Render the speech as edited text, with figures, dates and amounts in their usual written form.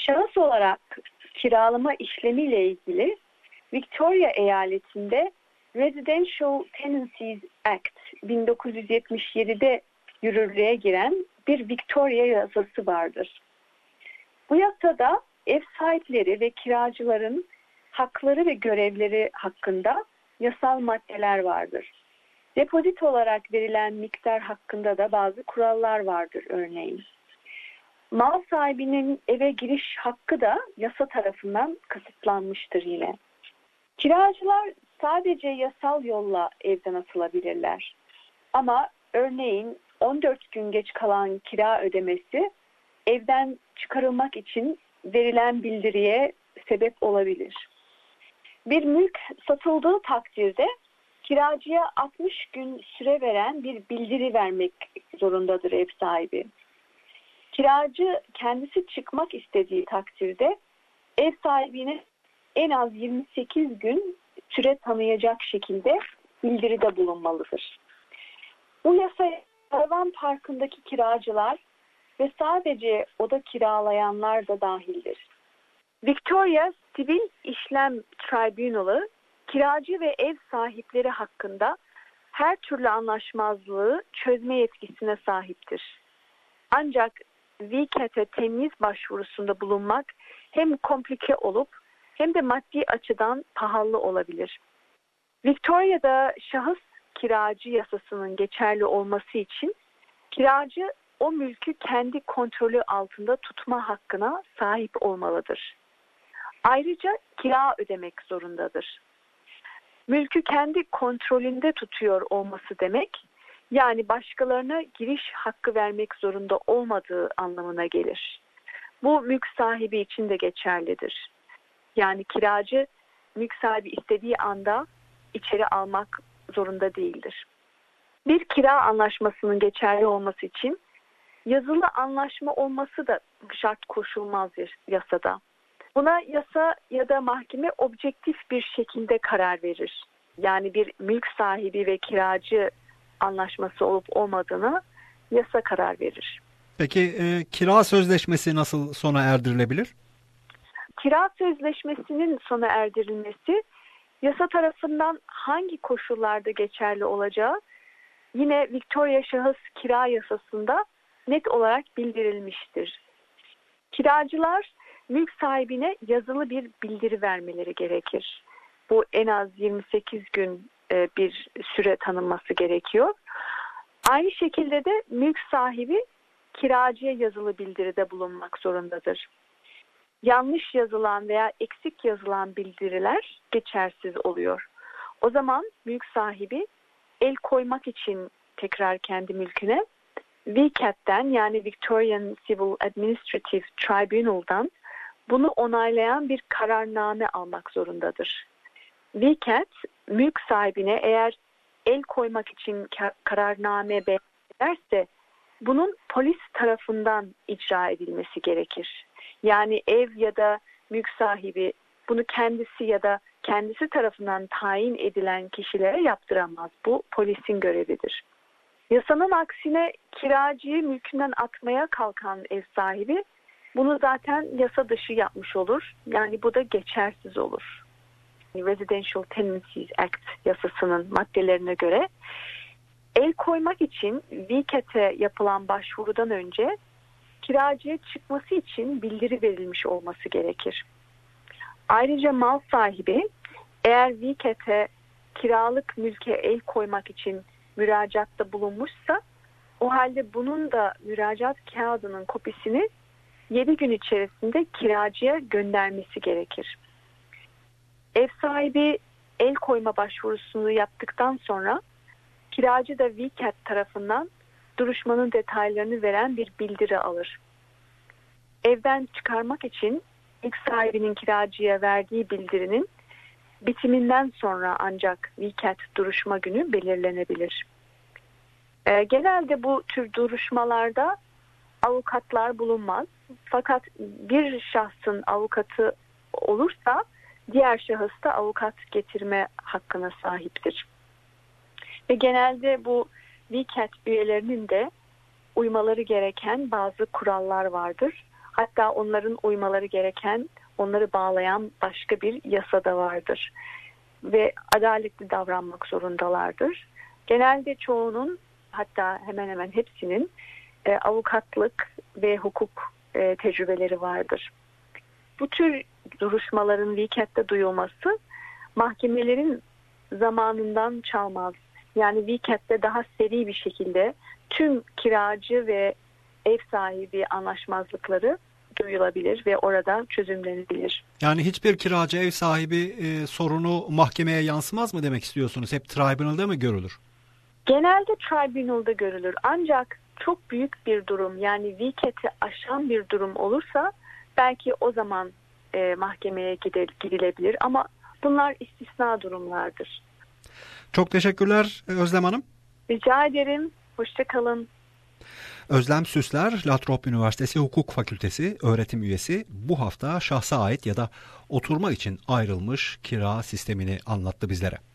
Şahıs olarak kiralama işlemiyle ilgili Victoria eyaletinde Residential Tenancies Act 1977'de yürürlüğe giren bir Victoria yasası vardır. Bu yasada ev sahipleri ve kiracıların hakları ve görevleri hakkında yasal maddeler vardır. Depozit olarak verilen miktar hakkında da bazı kurallar vardır örneğin. Mal sahibinin eve giriş hakkı da yasa tarafından kısıtlanmıştır yine. Kiracılar sadece yasal yolla evden atılabilirler. Ama örneğin 14 gün geç kalan kira ödemesi evden çıkarılmak için verilen bildiriye sebep olabilir. Bir mülk satıldığı takdirde kiracıya 60 gün süre veren bir bildiri vermek zorundadır ev sahibi. Kiracı kendisi çıkmak istediği takdirde ev sahibine en az 28 gün süre tanıyacak şekilde bildiride bulunmalıdır. Bu yasaya hayvan parkındaki kiracılar ve sadece oda kiralayanlar da dahildir. Victoria Sivil İşlem Tribunal'ı kiracı ve ev sahipleri hakkında her türlü anlaşmazlığı çözme yetkisine sahiptir. Ancak VCAT'e temyiz başvurusunda bulunmak hem komplike olup hem de maddi açıdan pahalı olabilir. Victoria'da şahıs kiracı yasasının geçerli olması için kiracı o mülkü kendi kontrolü altında tutma hakkına sahip olmalıdır. Ayrıca kira ödemek zorundadır. Mülkü kendi kontrolünde tutuyor olması demek, yani başkalarına giriş hakkı vermek zorunda olmadığı anlamına gelir. Bu mülk sahibi için de geçerlidir. Yani kiracı mülk sahibi istediği anda içeri almak zorunda değildir. Bir kira anlaşmasının geçerli olması için yazılı anlaşma olması da şart koşulmaz yasada. Buna yasa ya da mahkeme objektif bir şekilde karar verir. Yani bir mülk sahibi ve kiracı anlaşması olup olmadığını yasa karar verir. Peki kira sözleşmesi nasıl sona erdirilebilir? Kira sözleşmesinin sona erdirilmesi yasa tarafından hangi koşullarda geçerli olacağı yine Victoria Şahıs Kira Yasası'nda net olarak bildirilmiştir. Kiracılar mülk sahibine yazılı bir bildiri vermeleri gerekir. Bu en az 28 gün bir süre tanınması gerekiyor. Aynı şekilde de mülk sahibi kiracıya yazılı bildiride bulunmak zorundadır. Yanlış yazılan veya eksik yazılan bildiriler geçersiz oluyor. O zaman mülk sahibi el koymak için tekrar kendi mülküne VCAT'ten yani Victorian Civil Administrative Tribunal'dan bunu onaylayan bir kararname almak zorundadır. VCAT mülk sahibine eğer el koymak için kararname ederse bunun polis tarafından icra edilmesi gerekir. Yani ev ya da mülk sahibi bunu kendisi ya da kendisi tarafından tayin edilen kişilere yaptıramaz. Bu polisin görevidir. Yasanın aksine kiracıyı mülkünden atmaya kalkan ev sahibi bunu zaten yasa dışı yapmış olur. Yani bu da geçersiz olur. Residential Tenancies Act yasasının maddelerine göre el koymak için VCAT'e yapılan başvurudan önce kiracıya çıkması için bildiri verilmiş olması gerekir. Ayrıca mal sahibi eğer VCAT'e kiralık mülke el koymak için müracaatta bulunmuşsa o halde bunun da müracaat kağıdının kopisini 7 gün içerisinde kiracıya göndermesi gerekir. Ev sahibi el koyma başvurusunu yaptıktan sonra kiracı da VCAT tarafından duruşmanın detaylarını veren bir bildiri alır. Evden çıkarmak için ilk sahibinin kiracıya verdiği bildirinin bitiminden sonra ancak VCAT duruşma günü belirlenebilir. Genelde bu tür duruşmalarda avukatlar bulunmaz. Fakat bir şahsın avukatı olursa diğer şahıs da avukat getirme hakkına sahiptir. Ve genelde bu VCAT üyelerinin de uymaları gereken bazı kurallar vardır. Hatta onların uymaları gereken, onları bağlayan başka bir yasa da vardır. Ve adaletli davranmak zorundalardır. Genelde çoğunun, hatta hemen hemen hepsinin avukatlık ve hukuk tecrübeleri vardır. Bu tür duruşmaların VCAT'te duyulması mahkemelerin zamanından çalmaz. Yani VCAT'te daha seri bir şekilde tüm kiracı ve ev sahibi anlaşmazlıkları duyulabilir ve orada çözümlenebilir. Yani hiçbir kiracı ev sahibi sorunu mahkemeye yansımaz mı demek istiyorsunuz? Hep tribunal'da mı görülür? Genelde tribunal'da görülür. Ancak çok büyük bir durum, yani VCAT'i aşan bir durum olursa belki o zaman mahkemeye gidilebilir. Ama bunlar istisna durumlardır. Çok teşekkürler Özlem Hanım. Rica ederim. Hoşça kalın. Özlem Süsler, La Trobe Üniversitesi Hukuk Fakültesi öğretim üyesi, bu hafta şahsa ait ya da oturma için ayrılmış kira sistemini anlattı bizlere.